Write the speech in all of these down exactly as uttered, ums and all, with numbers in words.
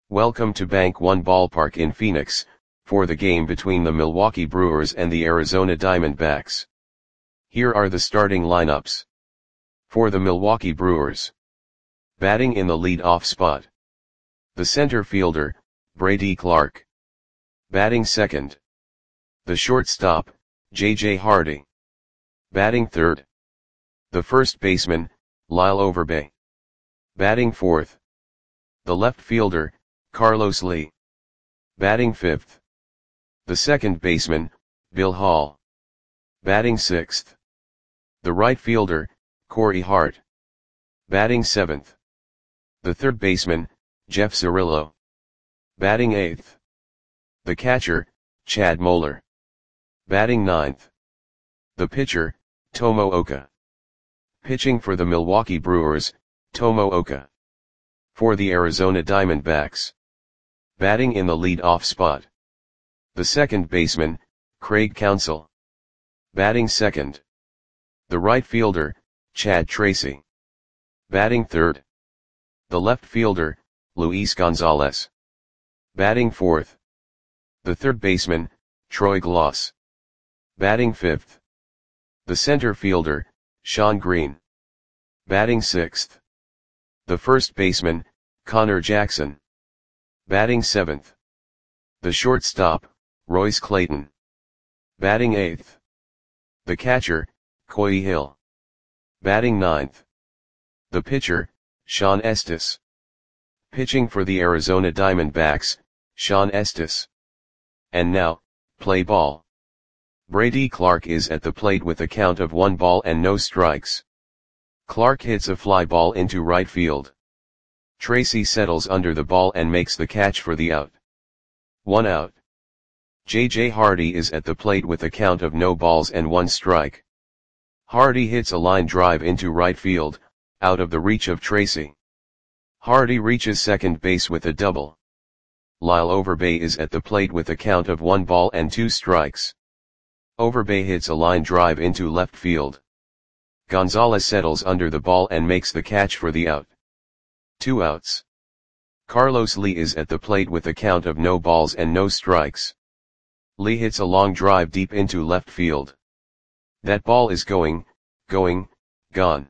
Welcome to Bank One Ballpark in Phoenix, for the game between the Milwaukee Brewers and the Arizona Diamondbacks. Here are the starting lineups. For the Milwaukee Brewers. Batting in the lead-off spot. The center fielder, Brady Clark. Batting second. The shortstop, J J Hardy. Batting third. The first baseman, Lyle Overbay. Batting fourth. The left fielder, Carlos Lee. Batting fifth. The second baseman, Bill Hall. Batting sixth. The right fielder, Corey Hart. Batting seventh. The third baseman, Jeff Cirillo. Batting eighth. The catcher, Chad Moeller. Batting ninth. The pitcher, Tomo Oka. Pitching for the Milwaukee Brewers, Tomo Oka. For the Arizona Diamondbacks. Batting in the lead-off spot. The second baseman, Craig Counsell. Batting second. The right fielder, Chad Tracy. Batting third. The left fielder, Luis Gonzalez. Batting fourth. The third baseman, Troy Glaus. Batting fifth. The center fielder, Shawn Green. Batting sixth. The first baseman, Connor Jackson. Batting seventh. The shortstop, Royce Clayton. Batting eighth. The catcher, Coy Hill. Batting ninth. The pitcher, Shawn Estes. Pitching for the Arizona Diamondbacks, Shawn Estes. And now, play ball. Brady Clark is at the plate with a count of one ball and no strikes. Clark hits a fly ball into right field. Tracy settles under the ball and makes the catch for the out. One out. J J Hardy is at the plate with a count of no balls and one strike. Hardy hits a line drive into right field, out of the reach of Tracy. Hardy reaches second base with a double. Lyle Overbay is at the plate with a count of one ball and two strikes. Overbay hits a line drive into left field. Gonzalez settles under the ball and makes the catch for the out. Two outs. Carlos Lee is at the plate with a count of no balls and no strikes. Lee hits a long drive deep into left field. That ball is going, going, gone.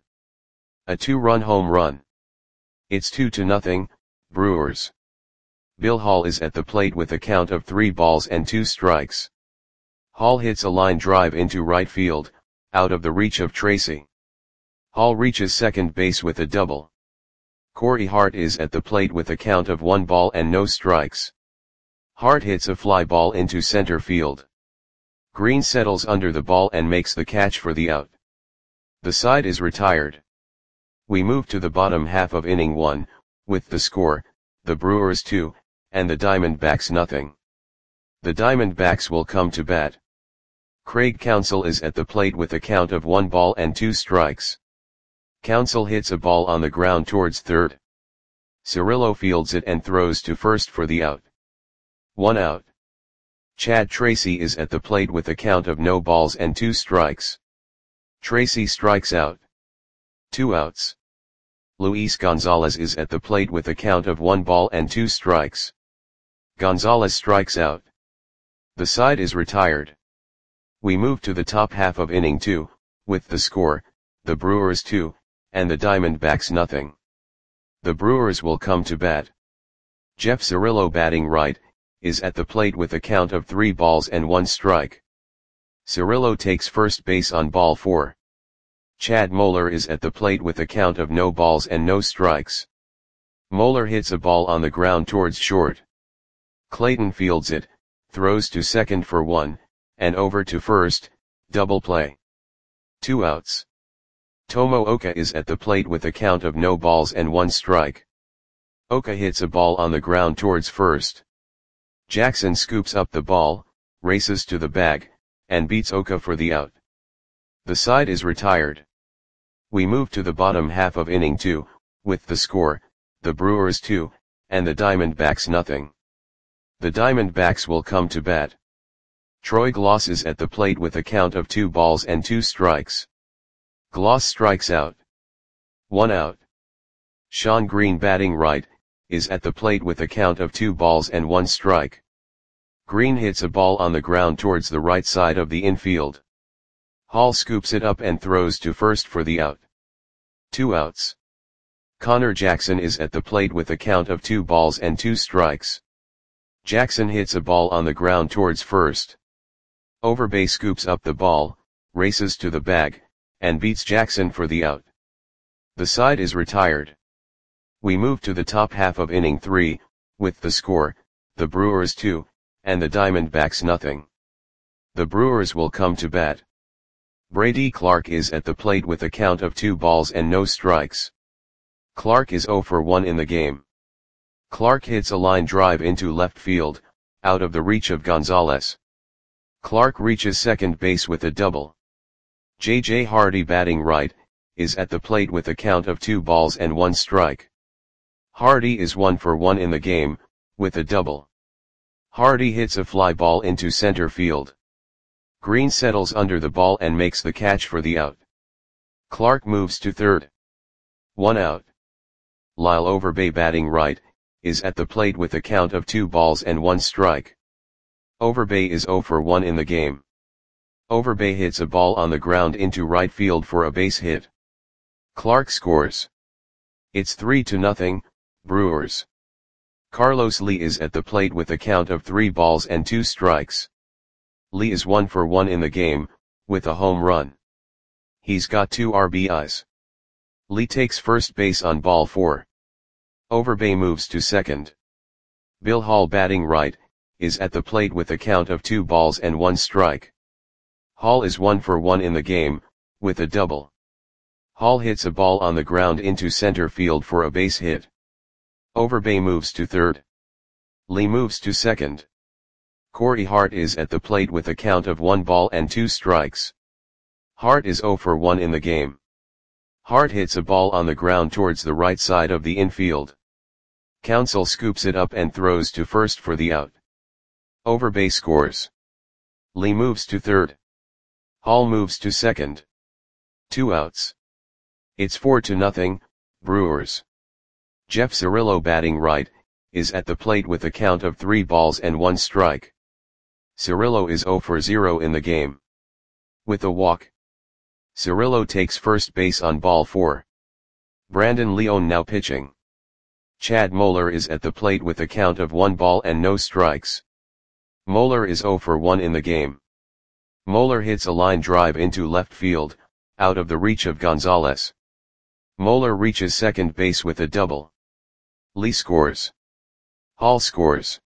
A two-run home run. It's two to nothing, Brewers. Bill Hall is at the plate with a count of three balls and two strikes. Hall hits a line drive into right field, out of the reach of Tracy. Hall reaches second base with a double. Corey Hart is at the plate with a count of one ball and no strikes. Hart hits a fly ball into center field. Green settles under the ball and makes the catch for the out. The side is retired. We move to the bottom half of inning one, with the score, the Brewers two, and the Diamondbacks nothing. The Diamondbacks will come to bat. Craig Counsell is at the plate with a count of one ball and two strikes. Counsell hits a ball on the ground towards third. Cirillo fields it and throws to first for the out. One out. Chad Tracy is at the plate with a count of no balls and two strikes. Tracy strikes out. Two outs. Luis Gonzalez is at the plate with a count of one ball and two strikes. Gonzalez strikes out. The side is retired. We move to the top half of inning two, with the score, the Brewers two, and the Diamondbacks nothing. The Brewers will come to bat. Jeff Cirillo batting right, is at the plate with a count of three balls and one strike. Cirillo takes first base on ball four. Chad Moeller is at the plate with a count of no balls and no strikes. Moeller hits a ball on the ground towards short. Clayton fields it, throws to second for one, and over to first, double play. Two outs. Tomo Oka is at the plate with a count of no balls and one strike. Oka hits a ball on the ground towards first. Jackson scoops up the ball, races to the bag, and beats Oka for the out. The side is retired. We move to the bottom half of inning two, with the score, the Brewers two, and the Diamondbacks nothing. The Diamondbacks will come to bat. Troy Glaus is at the plate with a count of two balls and two strikes. Glaus strikes out. One out. Shawn Green batting right, is at the plate with a count of two balls and one strike. Green hits a ball on the ground towards the right side of the infield. Hall scoops it up and throws to first for the out. Two outs. Connor Jackson is at the plate with a count of two balls and two strikes. Jackson hits a ball on the ground towards first. Overbay scoops up the ball, races to the bag, and beats Jackson for the out. The side is retired. We move to the top half of inning three, with the score, the Brewers two, and the Diamondbacks nothing. The Brewers will come to bat. Brady Clark is at the plate with a count of two balls and no strikes. Clark is oh for one in the game. Clark hits a line drive into left field, out of the reach of Gonzalez. Clark reaches second base with a double. J J Hardy, batting right, is at the plate with a count of two balls and one strike. Hardy is one for one in the game, with a double. Hardy hits a fly ball into center field. Green settles under the ball and makes the catch for the out. Clark moves to third. One out. Lyle Overbay, batting right, is at the plate with a count of two balls and one strike. Overbay is oh for one in the game. Overbay hits a ball on the ground into right field for a base hit. Clark scores. It's three to nothing, Brewers. Carlos Lee is at the plate with a count of three balls and two strikes. Lee is one for one in the game, with a home run. He's got two R B Is. Lee takes first base on ball four. Overbay moves to second. Bill Hall, batting right, is at the plate with a count of two balls and one strike. Hall is one for one in the game, with a double. Hall hits a ball on the ground into center field for a base hit. Overbay moves to third. Lee moves to second. Corey Hart is at the plate with a count of one ball and two strikes. Hart is oh for one in the game. Hart hits a ball on the ground towards the right side of the infield. Counsell scoops it up and throws to first for the out. Overbay scores. Lee moves to third. Hall moves to second. Two outs. It's four to nothing, Brewers. Jeff Cirillo, batting right, is at the plate with a count of three balls and one strike. Cirillo is oh for zero in the game. With a walk. Cirillo takes first base on ball four. Brandon Leone now pitching. Chad Moeller is at the plate with a count of one ball and no strikes. Moeller is oh for one in the game. Moeller hits a line drive into left field, out of the reach of Gonzalez. Moeller reaches second base with a double. Lee scores. Hall scores.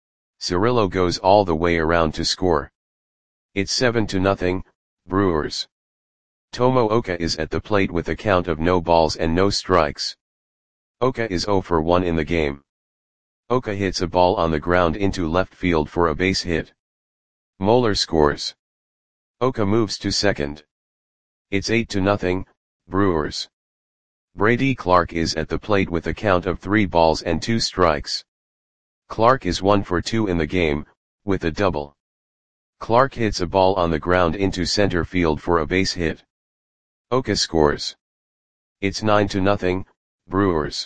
Cirillo goes all the way around to score. It's seven to nothing, Brewers. Tomo Oka is at the plate with a count of no balls and no strikes. Oka is oh for one in the game. Oka hits a ball on the ground into left field for a base hit. Moeller scores. Oka moves to second. It's eight to nothing, Brewers. Brady Clark is at the plate with a count of three balls and two strikes. Clark is one for two in the game, with a double. Clark hits a ball on the ground into center field for a base hit. Oka scores. It's nine to nothing, Brewers.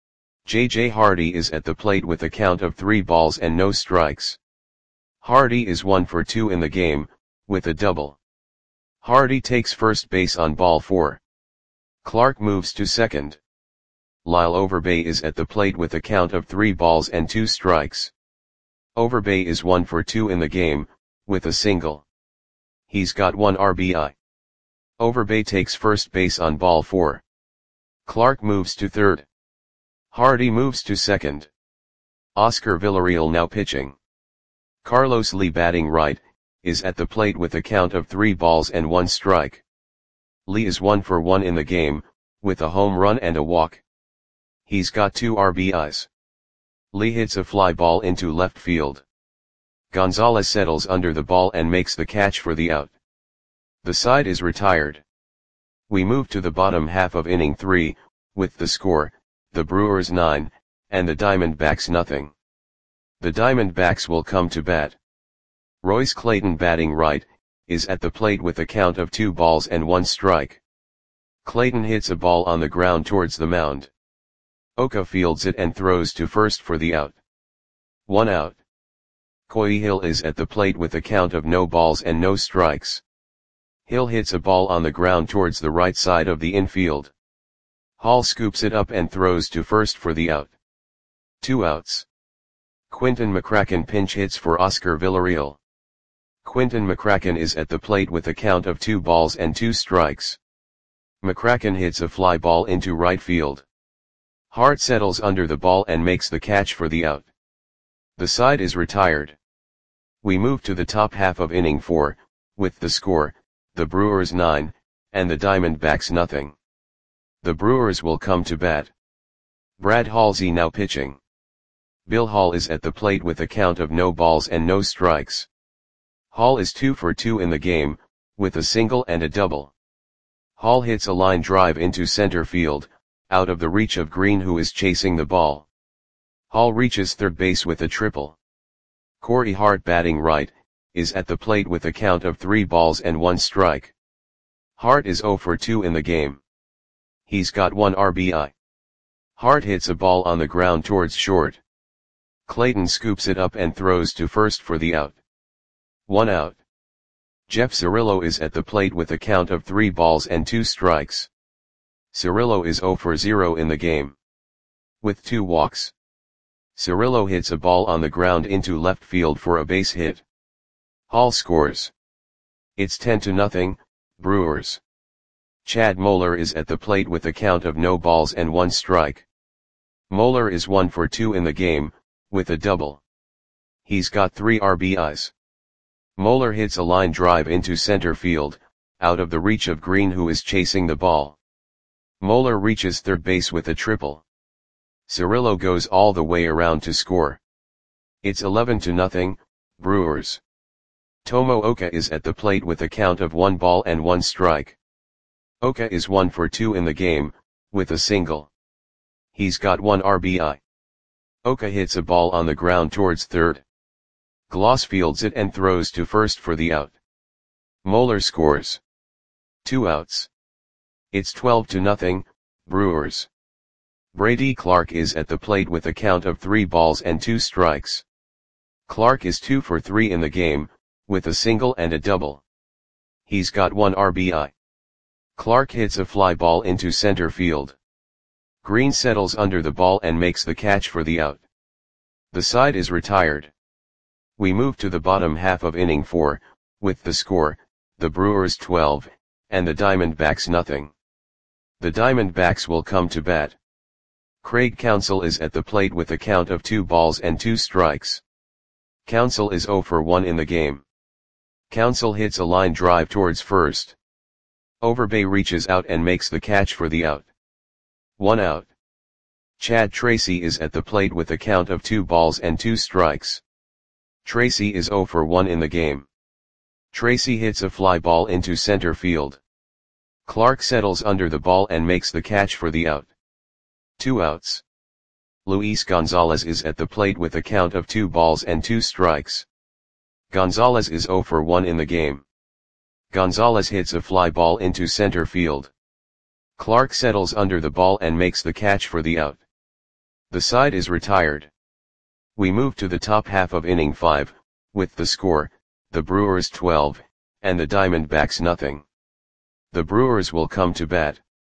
J J Hardy is at the plate with a count of three balls and no strikes. Hardy is one for two in the game, with a double. Hardy takes first base on ball four. Clark moves to second. Lyle Overbay is at the plate with a count of three balls and two strikes. Overbay is one for two in the game, with a single. He's got one R B I. Overbay takes first base on ball four. Clark moves to third. Hardy moves to second. Oscar Villarreal now pitching. Carlos Lee, batting right, is at the plate with a count of three balls and one strike. Lee is one for one in the game, with a home run and a walk. He's got two R B Is. Lee hits a fly ball into left field. Gonzalez settles under the ball and makes the catch for the out. The side is retired. We move to the bottom half of inning three, with the score, the Brewers nine, and the Diamondbacks nothing. The Diamondbacks will come to bat. Royce Clayton, batting right, is at the plate with a count of two balls and one strike. Clayton hits a ball on the ground towards the mound. Oka fields it and throws to first for the out. One out. Koi Hill is at the plate with a count of no balls and no strikes. Hill hits a ball on the ground towards the right side of the infield. Hall scoops it up and throws to first for the out. Two outs. Quinton McCracken pinch hits for Oscar Villarreal. Quinton McCracken is at the plate with a count of two balls and two strikes. McCracken hits a fly ball into right field. Hart settles under the ball and makes the catch for the out. The side is retired. We move to the top half of inning four, with the score, the Brewers nine, and the Diamondbacks nothing. The Brewers will come to bat. Brad Halsey now pitching. Bill Hall is at the plate with a count of no balls and no strikes. Hall is two for two in the game, with a single and a double. Hall hits a line drive into center field, out of the reach of Green, who is chasing the ball. Hall reaches third base with a triple. Corey Hart, batting right, is at the plate with a count of three balls and one strike. Hart is zero for two in the game. He's got one R B I. Hart hits a ball on the ground towards short. Clayton scoops it up and throws to first for the out. One out. Jeff Cirillo is at the plate with a count of three balls and two strikes. Cirillo is zero for zero in the game. With two walks. Cirillo hits a ball on the ground into left field for a base hit. Hall scores. It's ten to nothing, Brewers. Chad Moeller is at the plate with a count of no balls and one strike. Moeller is one for two in the game, with a double. He's got three R B Is. Moeller hits a line drive into center field, out of the reach of Green, who is chasing the ball. Moeller reaches third base with a triple. Cirillo goes all the way around to score. It's eleven to nothing, Brewers. Tomo Oka is at the plate with a count of one ball and one strike. Oka is one for two in the game, with a single. He's got one R B I. Oka hits a ball on the ground towards third. Gloss fields it and throws to first for the out. Moeller scores. Two outs. It's twelve to nothing, Brewers. Brady Clark is at the plate with a count of three balls and two strikes. Clark is two for three in the game, with a single and a double. He's got one R B I. Clark hits a fly ball into center field. Green settles under the ball and makes the catch for the out. The side is retired. We move to the bottom half of inning four, with the score, the Brewers twelve, and the Diamondbacks nothing. The Diamondbacks will come to bat. Craig Counsell is at the plate with a count of two balls and two strikes. Counsell is zero for one in the game. Counsell hits a line drive towards first. Overbay reaches out and makes the catch for the out. One out. Chad Tracy is at the plate with a count of two balls and two strikes. Tracy is zero for one in the game. Tracy hits a fly ball into center field. Clark settles under the ball and makes the catch for the out. Two outs. Luis Gonzalez is at the plate with a count of two balls and two strikes. Gonzalez is zero for one in the game. Gonzalez hits a fly ball into center field. Clark settles under the ball and makes the catch for the out. The side is retired. We move to the top half of inning five, with the score, the Brewers twelve, and the Diamondbacks nothing. The Brewers will come to bat.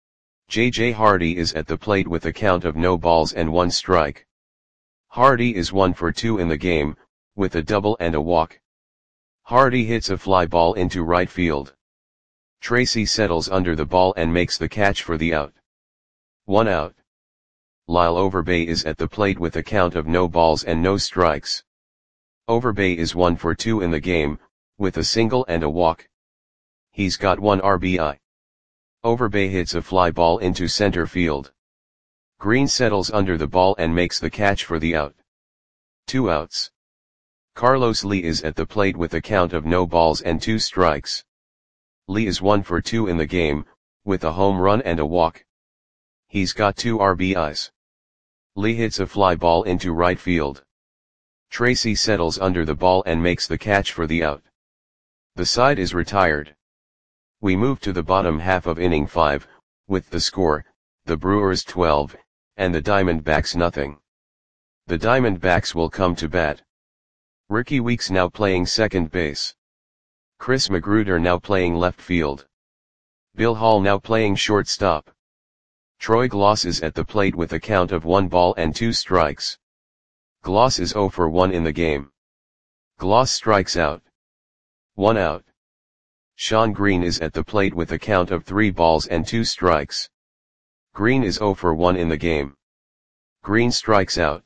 J J Hardy is at the plate with a count of no balls and one strike. Hardy is one for two in the game, with a double and a walk. Hardy hits a fly ball into right field. Tracy settles under the ball and makes the catch for the out. One out. Lyle Overbay is at the plate with a count of no balls and no strikes. Overbay is one for two in the game, with a single and a walk. He's got one R B I. Overbay hits a fly ball into center field. Green settles under the ball and makes the catch for the out. Two outs. Carlos Lee is at the plate with a count of no balls and two strikes. Lee is one for two in the game, with a home run and a walk. He's got two R B Is. Lee hits a fly ball into right field. Tracy settles under the ball and makes the catch for the out. The side is retired. We move to the bottom half of inning five, with the score, the Brewers twelve, and the Diamondbacks nothing. The Diamondbacks will come to bat. Rickie Weeks now playing second base. Chris Magruder now playing left field. Bill Hall now playing shortstop. Troy Gloss is at the plate with a count of one ball and two strikes. Gloss is zero for one in the game. Gloss strikes out. One out. Shawn Green is at the plate with a count of three balls and two strikes. Green is zero for one in the game. Green strikes out.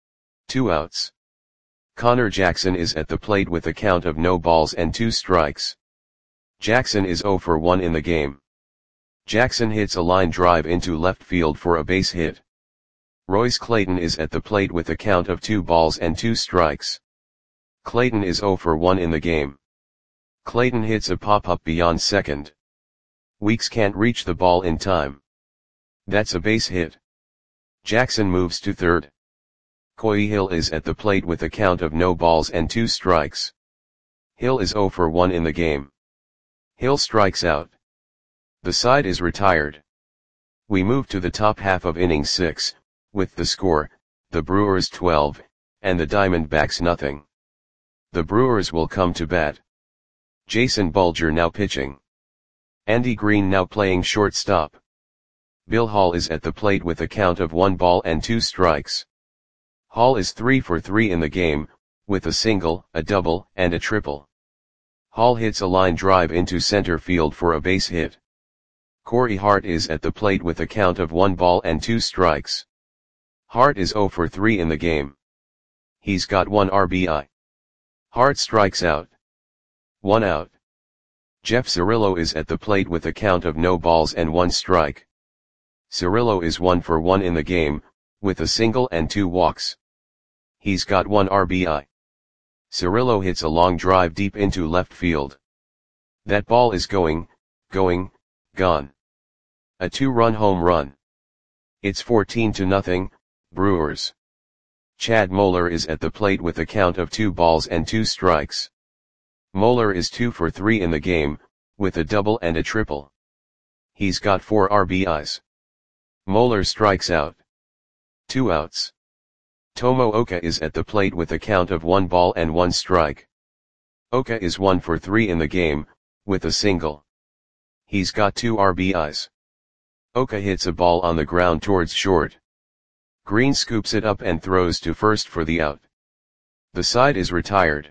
Two outs. Connor Jackson is at the plate with a count of no balls and two strikes. Jackson is zero for one in the game. Jackson hits a line drive into left field for a base hit. Royce Clayton is at the plate with a count of two balls and two strikes. Clayton is zero for one in the game. Clayton hits a pop-up beyond second. Weeks can't reach the ball in time. That's a base hit. Jackson moves to third. Coy Hill is at the plate with a count of no balls and two strikes. Hill is zero for one in the game. Hill strikes out. The side is retired. We move to the top half of inning six, with the score, the Brewers twelve, and the Diamondbacks nothing. The Brewers will come to bat. Jason Bulger now pitching. Andy Green now playing shortstop. Bill Hall is at the plate with a count of one ball and two strikes. Hall is three for three in the game, with a single, a double, and a triple. Hall hits a line drive into center field for a base hit. Corey Hart is at the plate with a count of one ball and two strikes. Hart is zero for three in the game. He's got one R B I. Hart strikes out. One out. Jeff Cirillo is at the plate with a count of no balls and one strike. Cirillo is one for one in the game, with a single and two walks. He's got one R B I. Cirillo hits a long drive deep into left field. That ball is going, going, gone. A two-run home run. It's fourteen to nothing, Brewers. Chad Moeller is at the plate with a count of two balls and two strikes. Moeller is two for three in the game, with a double and a triple. He's got four R B Is. Moeller strikes out. Two outs. Tomo Oka is at the plate with a count of one ball and one strike. Oka is one for three in the game, with a single. He's got two R B Is. Oka hits a ball on the ground towards short. Green scoops it up and throws to first for the out. The side is retired.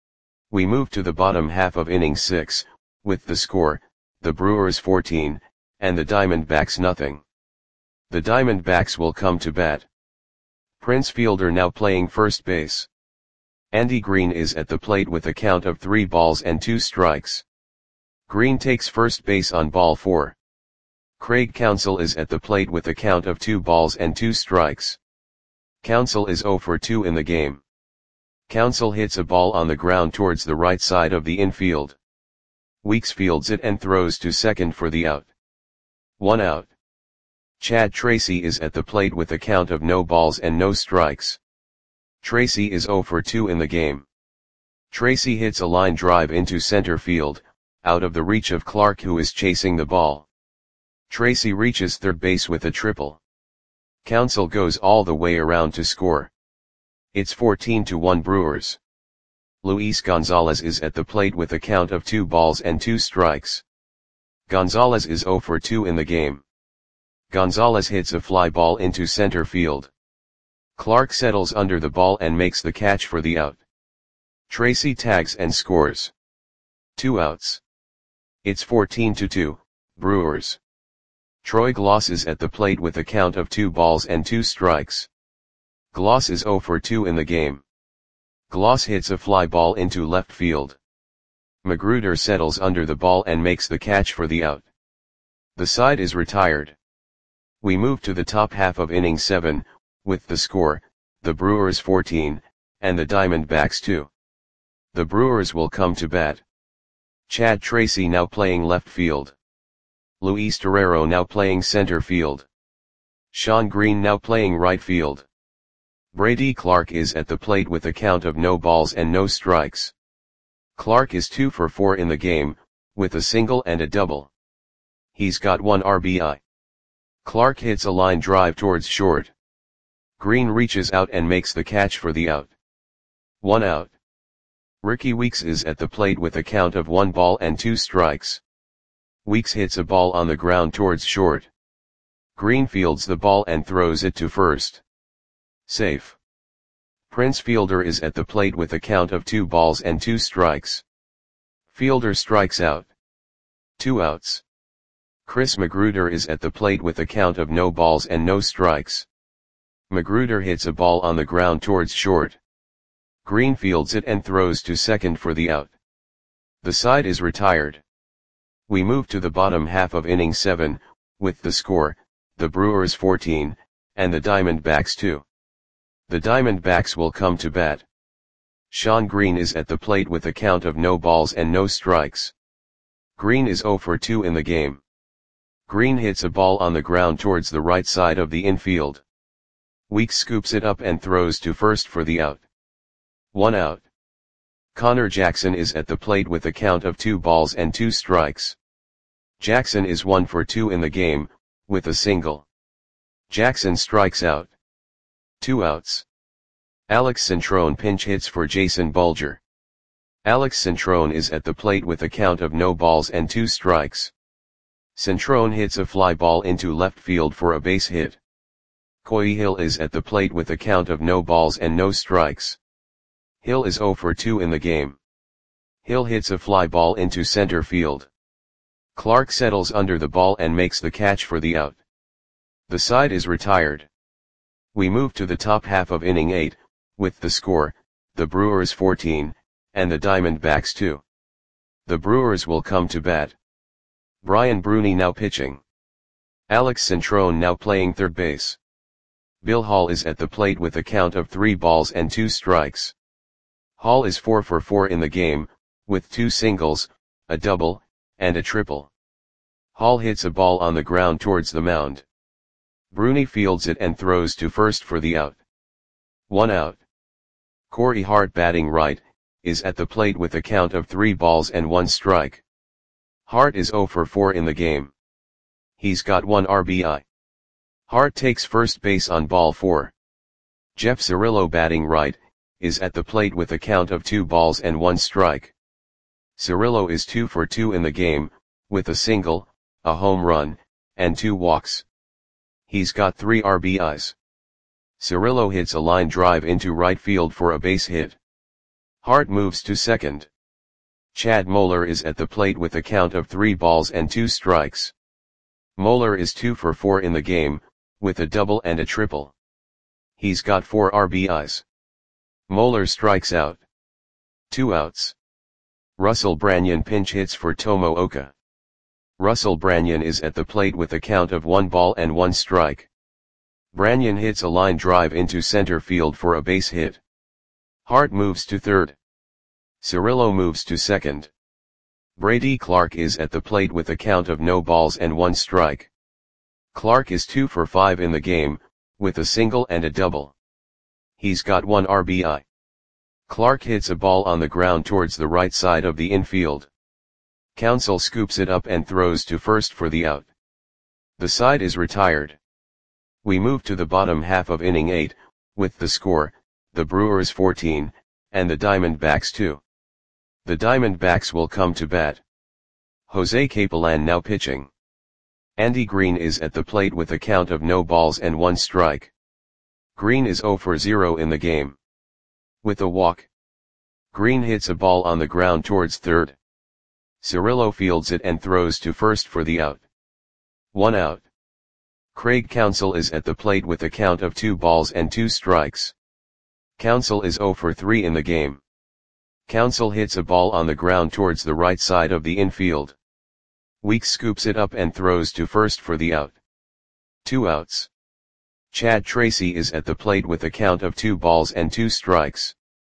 We move to the bottom half of inning six, with the score, the Brewers fourteen, and the Diamondbacks nothing. The Diamondbacks will come to bat. Prince Fielder now playing first base. Andy Green is at the plate with a count of three balls and two strikes. Green takes first base on ball four. Craig Counsell is at the plate with a count of two balls and two strikes. Counsell is zero for two in the game. Counsell hits a ball on the ground towards the right side of the infield. Weeks fields it and throws to second for the out. One out. Chad Tracy is at the plate with a count of no balls and no strikes. Tracy is zero for two in the game. Tracy hits a line drive into center field, out of the reach of Clark who is chasing the ball. Tracy reaches third base with a triple. Counsell goes all the way around to score. It's fourteen to one Brewers. Luis Gonzalez is at the plate with a count of two balls and two strikes. Gonzalez is zero for two in the game. Gonzalez hits a fly ball into center field. Clark settles under the ball and makes the catch for the out. Tracy tags and scores. Two outs. It's fourteen to two, Brewers. Troy Gloss is at the plate with a count of two balls and two strikes. Gloss is zero for two in the game. Gloss hits a fly ball into left field. Magruder settles under the ball and makes the catch for the out. The side is retired. We move to the top half of inning seven, with the score, the Brewers fourteen, and the Diamondbacks two. The Brewers will come to bat. Chad Tracy now playing left field. Luis Torrero now playing center field. Shawn Green now playing right field. Brady Clark is at the plate with a count of no balls and no strikes. Clark is two for four in the game, with a single and a double. He's got one R B I. Clark hits a line drive towards short. Green reaches out and makes the catch for the out. One out. Rickie Weeks is at the plate with a count of one ball and two strikes. Weeks hits a ball on the ground towards short. Green fields the ball and throws it to first. Safe. Prince Fielder is at the plate with a count of two balls and two strikes. Fielder strikes out. Two outs. Chris Magruder is at the plate with a count of no balls and no strikes. Magruder hits a ball on the ground towards short. Green fields it and throws to second for the out. The side is retired. We move to the bottom half of inning seven, with the score, the Brewers fourteen, and the Diamondbacks two. The Diamondbacks will come to bat. Shawn Green is at the plate with a count of no balls and no strikes. Green is oh for two in the game. Green hits a ball on the ground towards the right side of the infield. Weeks scoops it up and throws to first for the out. One out. Connor Jackson is at the plate with a count of two balls and two strikes. Jackson is one for two in the game, with a single. Jackson strikes out. Two outs. Alex Centrone pinch hits for Jason Bulger. Alex Centrone is at the plate with a count of no balls and two strikes. Centrone hits a fly ball into left field for a base hit. Coy Hill is at the plate with a count of no balls and no strikes. Hill is oh for two in the game. Hill hits a fly ball into center field. Clark settles under the ball and makes the catch for the out. The side is retired. We move to the top half of inning eight, with the score, the Brewers fourteen, and the Diamondbacks two. The Brewers will come to bat. Brian Bruni now pitching. Alex Centrone now playing third base. Bill Hall is at the plate with a count of three balls and two strikes. Hall is four for four in the game, with two singles, a double, and a triple. Hall hits a ball on the ground towards the mound. Bruni fields it and throws to first for the out. One out. Corey Hart batting right, is at the plate with a count of three balls and one strike. Hart is oh for four in the game. He's got one R B I. Hart takes first base on ball four. Jeff Cirillo batting right, is at the plate with a count of two balls and one strike. Cirillo is two for two in the game, with a single, a home run, and two walks. He's got three R B Is. Cirillo hits a line drive into right field for a base hit. Hart moves to second. Chad Moeller is at the plate with a count of three balls and two strikes. Moeller is two for four in the game, with a double and a triple. He's got four R B Is. Moeller strikes out. Two outs. Russell Branyan pinch hits for Tomo Oka. Russell Branyan is at the plate with a count of one ball and one strike. Branyan hits a line drive into center field for a base hit. Hart moves to third. Cirillo moves to second. Brady Clark is at the plate with a count of no balls and one strike. Clark is two for five in the game, with a single and a double. He's got one R B I. Clark hits a ball on the ground towards the right side of the infield. Counsell scoops it up and throws to first for the out. The side is retired. We move to the bottom half of inning eight, with the score, the Brewers fourteen, and the Diamondbacks two. The Diamondbacks will come to bat. Jose Capellan now pitching. Andy Green is at the plate with a count of no balls and one strike. Green is oh for zero in the game. With a walk. Green hits a ball on the ground towards third. Cirillo fields it and throws to first for the out. One out. Craig Counsell is at the plate with a count of two balls and two strikes. Counsell is oh for three in the game. Counsell hits a ball on the ground towards the right side of the infield. Weeks scoops it up and throws to first for the out. Two outs. Chad Tracy is at the plate with a count of two balls and two strikes.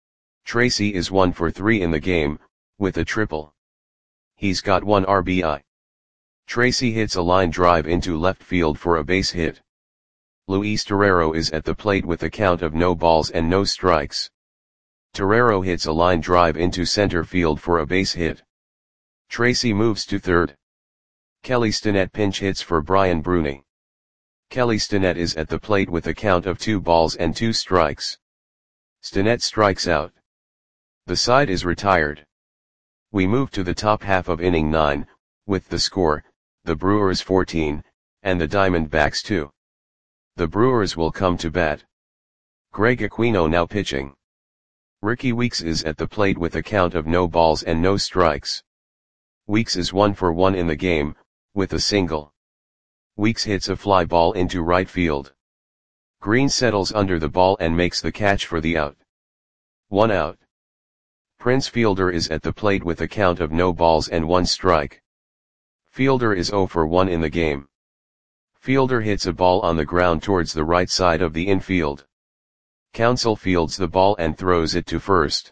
Tracy is one for three in the game, with a triple. He's got one R B I. Tracy hits a line drive into left field for a base hit. Luis Torrero is at the plate with a count of no balls and no strikes. Torrero hits a line drive into center field for a base hit. Tracy moves to third. Kelly Stinnett pinch hits for Brian Bruni. Kelly Stinnett is at the plate with a count of two balls and two strikes. Stinnett strikes out. The side is retired. We move to the top half of inning nine, with the score, the Brewers fourteen, and the Diamondbacks two. The Brewers will come to bat. Greg Aquino now pitching. Rickie Weeks is at the plate with a count of no balls and no strikes. Weeks is one for one in the game, with a single. Weeks hits a fly ball into right field. Green settles under the ball and makes the catch for the out. One out. Prince Fielder is at the plate with a count of no balls and one strike. Fielder is zero for one in the game. Fielder hits a ball on the ground towards the right side of the infield. Counsell fields the ball and throws it to first.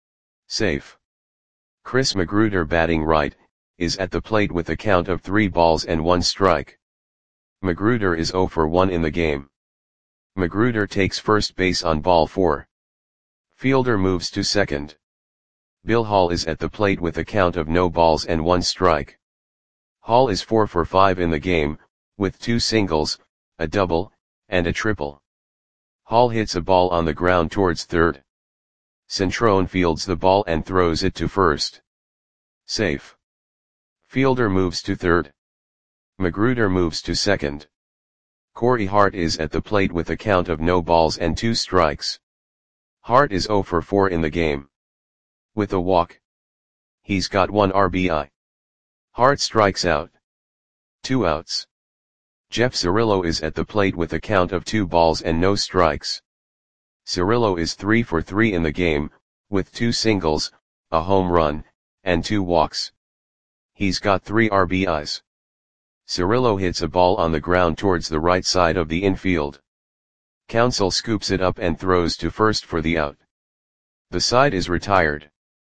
Safe. Chris Magruder, batting right, is at the plate with a count of three balls and one strike. Magruder is zero for one in the game. Magruder takes first base on ball four. Fielder moves to second. Bill Hall is at the plate with a count of no balls and one strike. Hall is four for five in the game, with two singles, a double, and a triple. Hall hits a ball on the ground towards third. Centrone fields the ball and throws it to first. Safe. Fielder moves to third. Magruder moves to second. Corey Hart is at the plate with a count of no balls and two strikes. Hart is zero for four in the game. With a walk. He's got one R B I. Hart strikes out. Two outs. Jeff Cirillo is at the plate with a count of two balls and no strikes. Cirillo is three for three in the game, with two singles, a home run, and two walks. He's got three R B Is. Cirillo hits a ball on the ground towards the right side of the infield. Counsell scoops it up and throws to first for the out. The side is retired.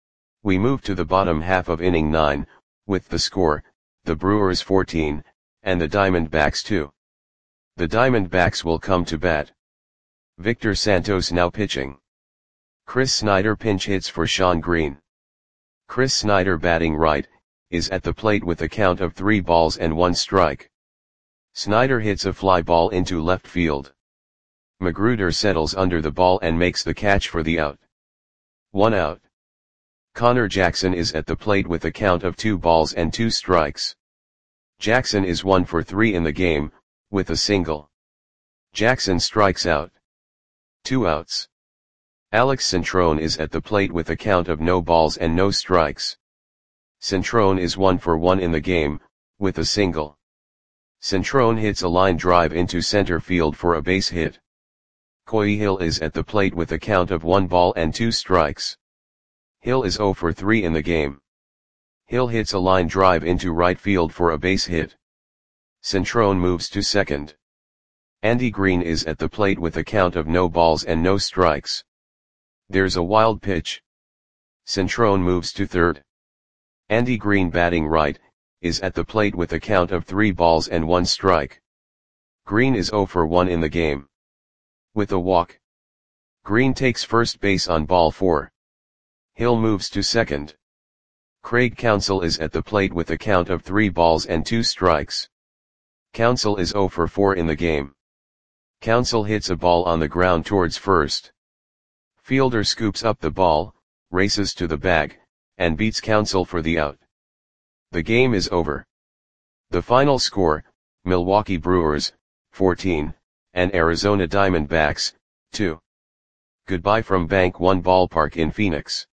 We move to the bottom half of inning nine, with the score, the Brewers fourteen, and the Diamondbacks two. The Diamondbacks will come to bat. Victor Santos now pitching. Chris Snyder pinch hits for Shawn Green. Chris Snyder, batting right, is at the plate with a count of three balls and one strike. Snyder hits a fly ball into left field. Magruder settles under the ball and makes the catch for the out. One out. Connor Jackson is at the plate with a count of two balls and two strikes. Jackson is one for three in the game, with a single. Jackson strikes out. Two outs. Alex Centrone is at the plate with a count of no balls and no strikes. Centrone is one for one in the game, with a single. Centrone hits a line drive into center field for a base hit. Coy Hill is at the plate with a count of one ball and two strikes. Hill is zero for three in the game. Hill hits a line drive into right field for a base hit. Centrone moves to second. Andy Green is at the plate with a count of no balls and no strikes. There's a wild pitch. Centrone moves to third. Andy Green, batting right, is at the plate with a count of three balls and one strike. Green is zero for one in the game. With a walk. Green takes first base on ball four. Hill moves to second. Craig Counsell is at the plate with a count of three balls and two strikes. Counsell is zero for four in the game. Counsell hits a ball on the ground towards first. Fielder scoops up the ball, races to the bag, and beats Counsell for the out. The game is over. The final score, Milwaukee Brewers, fourteen, and Arizona Diamondbacks, two. Goodbye from Bank One Ballpark in Phoenix.